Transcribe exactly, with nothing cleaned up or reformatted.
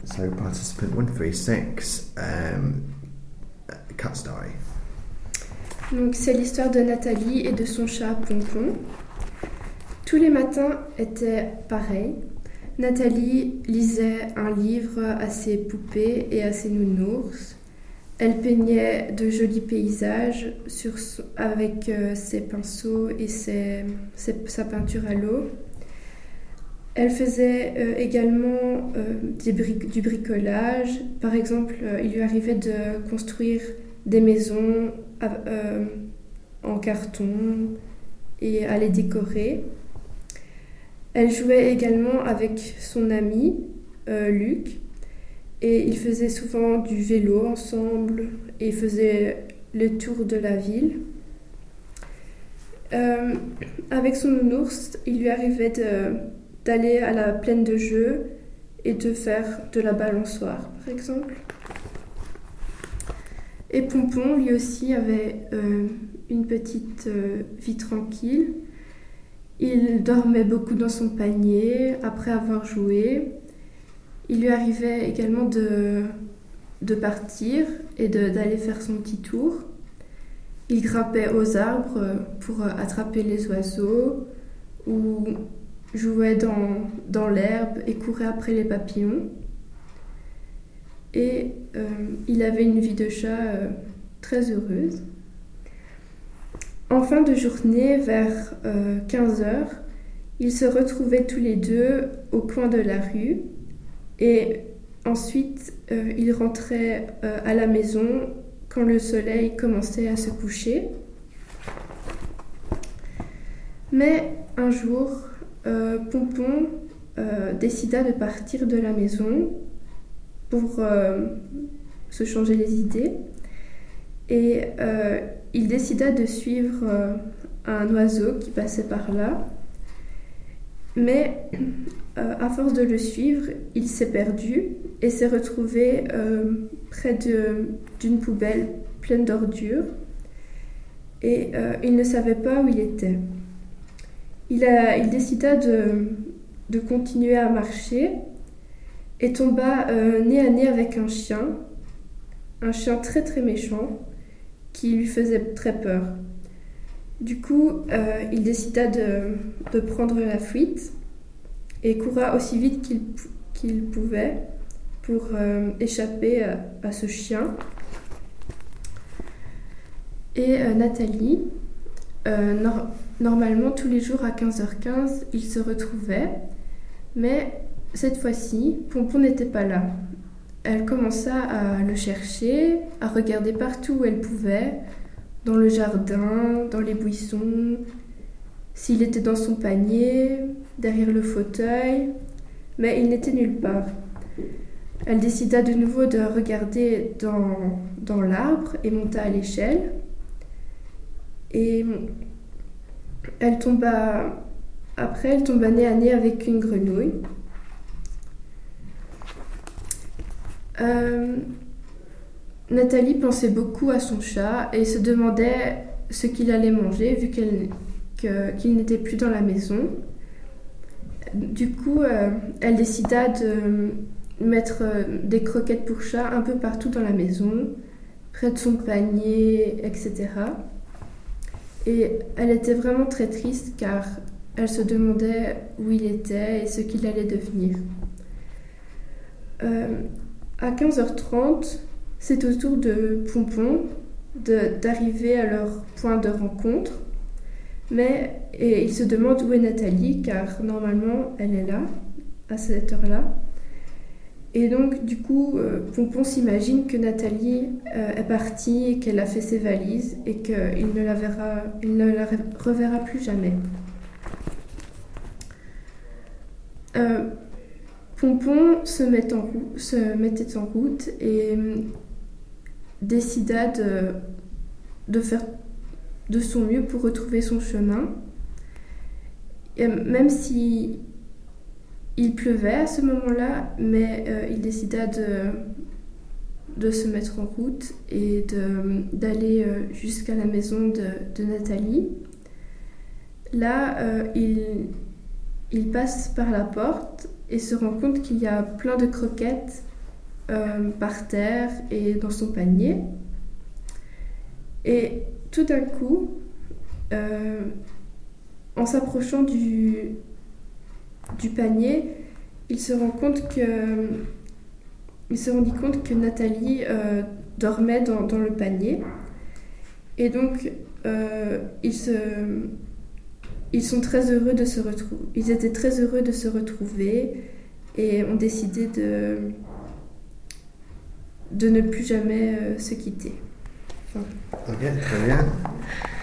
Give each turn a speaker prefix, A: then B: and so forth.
A: So participant one three six, um, Cat Story.
B: Donc c'est l'histoire de Nathalie et de son chat Pompon. Tous les matins étaient pareils. Nathalie lisait un livre à ses poupées et à ses nounours. Elle peignait de jolis paysages sur son, avec euh, ses pinceaux et ses, ses, sa peinture à l'eau. Elle faisait euh, également euh, des bric- du bricolage. Par exemple, euh, il lui arrivait de construire des maisons euh, en carton et à les décorer. Elle jouait également avec son ami euh, Luc et ils faisaient souvent du vélo ensemble et faisaient le tour de la ville. Euh, avec son nounours, il lui arrivait de, d'aller à la plaine de jeux et de faire de la balançoire, par exemple. Et Pompon, lui aussi, avait euh, une petite euh, vie tranquille. Il dormait beaucoup dans son panier après avoir joué. Il lui arrivait également de, de partir et de, d'aller faire son petit tour. Il grimpait aux arbres pour attraper les oiseaux ou jouait dans, dans l'herbe et courait après les papillons. Et euh, il avait une vie de chat euh, très heureuse. En fin de journée, vers euh, quinze heures, ils se retrouvaient tous les deux au coin de la rue et ensuite euh, ils rentraient euh, à la maison quand le soleil commençait à se coucher. Mais un jour, euh, Pompon euh, décida de partir de la maison pour euh, se changer les idées et euh, il décida de suivre euh, un oiseau qui passait par là. Mais euh, à force de le suivre, il s'est perdu et s'est retrouvé euh, près de, d'une poubelle pleine d'ordures et euh, il ne savait pas où il était. Il, a, il décida de, de continuer à marcher et tomba euh, nez à nez avec un chien, un chien très très méchant qui lui faisait très peur. Du coup, euh, il décida de, de prendre la fuite et courra aussi vite qu'il, qu'il pouvait pour euh, échapper à, à ce chien. Et euh, Nathalie, euh, nor- normalement tous les jours à quinze heures quinze, ils se retrouvaient, mais cette fois-ci, Pompon n'était pas là. Elle commença à le chercher, à regarder partout où elle pouvait, dans le jardin, dans les buissons, s'il était dans son panier, derrière le fauteuil, mais il n'était nulle part. Elle décida de nouveau de regarder dans, dans l'arbre et monta à l'échelle. Et elle tomba, après, elle tomba nez à nez avec une grenouille. Euh, Nathalie pensait beaucoup à son chat et se demandait ce qu'il allait manger vu qu'elle, que, qu'il n'était plus dans la maison. Du coup, euh, elle décida de mettre des croquettes pour chat un peu partout dans la maison, près de son panier, et cetera. Et elle était vraiment très triste car elle se demandait où il était et ce qu'il allait devenir. Euh, À quinze heures trente, c'est au tour de Pompon de, d'arriver à leur point de rencontre. Mais et il se demande où est Nathalie, car normalement elle est là, à cette heure-là. Et donc du coup, euh, Pompon s'imagine que Nathalie euh, est partie et qu'elle a fait ses valises et qu'il ne la verra, il ne la reverra plus jamais. Euh, Pompon se, met en rou- se mettait en route et euh, décida de, de faire de son mieux pour retrouver son chemin. Et même si il pleuvait à ce moment-là, mais euh, il décida de, de se mettre en route et de, d'aller euh, jusqu'à la maison de, de Nathalie. Là, euh, il, il passe par la porte et se rend compte qu'il y a plein de croquettes euh, par terre et dans son panier. Et tout d'un coup, euh, en s'approchant du, du panier, il se rend compte que, il se rendit compte que Nathalie euh, dormait dans, dans le panier. Et donc, euh, ils, se, ils sont très heureux de se retrouver. Ils étaient très heureux de se retrouver et ont décidé de, de ne plus jamais euh, se quitter. Enfin.
A: Ok, très bien.